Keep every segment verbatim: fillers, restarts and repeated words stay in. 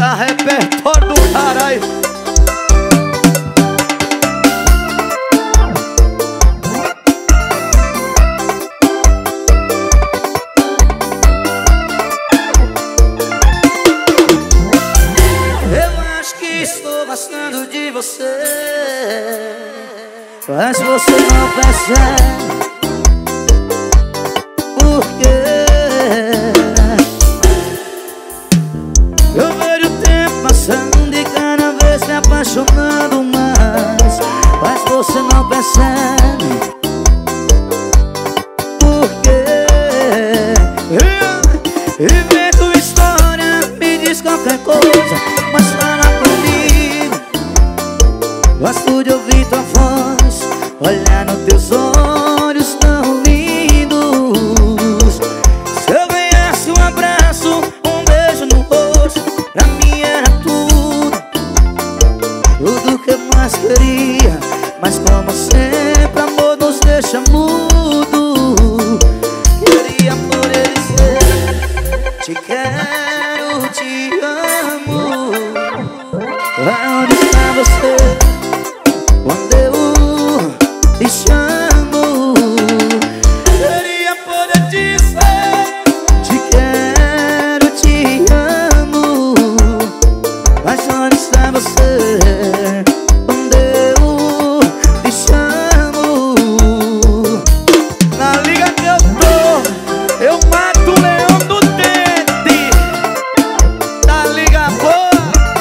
Tá repertório do caralho. Eu acho que estou gostando de você, mas você não percebe. Por quê? Eu vejo o tempo passando e cada vez me apaixonando mais, mas você não percebe. Por quê? Invento história, me diz qualquer coisa, mas fala comigo. Gosto de ouvir tua voz, olhar nos teus olhos tão lindos. Se eu ganhasse um abraço, um beijo no rosto, pra mim era tudo, tudo que eu mais queria. Mas como sempre, amor nos deixa mudo. Queria poder dizer: te quero, te amo. Onde está você quando eu te chamo? Queria poder dizer: te quero, te amo. Mas onde está você quando eu te chamo? Na liga que eu tô, eu mato o leão do dente. Na liga boa.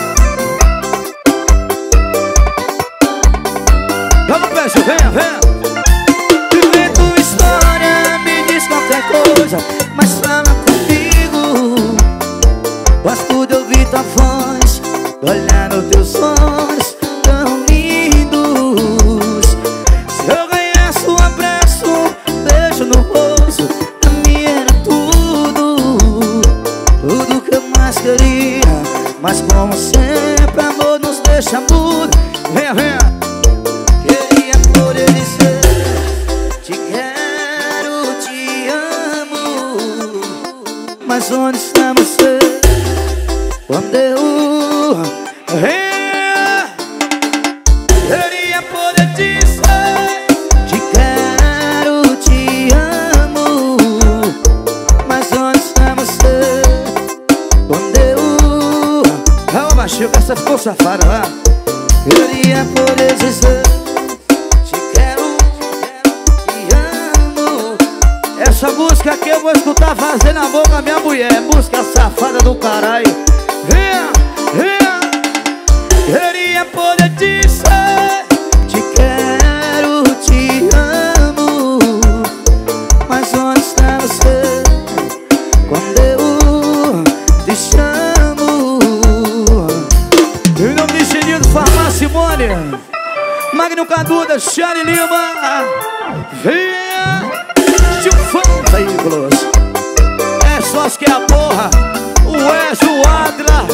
Vamos, peixe, venha, venha. Invento história, me diz qualquer coisa, mas fala comigo. Gosto de ouvir tua voz, olhar nos teus olhos tão lindos. Se eu ganhasse um abraço, um beijo no rosto, pra mim era tudo, tudo que eu mais queria. Mas como sempre, amor nos deixa mudo. Venha, venha. Queria poder dizer: te quero, te amo. Mas onde está você quando eu Venha. queria poder dizer: te quero, te amo. Mas onde está você quando eu Calma, baixinho, que essa ficou safada lá. queria poder dizer: te quero, te amo. Essa música aqui eu vou escutar fazendo amor com a minha mulher. Música safada do caralho. Venha, venha. Queria poder dizer: te quero, te amo. Mas onde está você quando eu te chamo? Em nome de Genildo, Farmácia Simone, Magno Caduda, Xane Lima. Venha. Chufão Veículos. É só que é a porra. O Ezio Adler.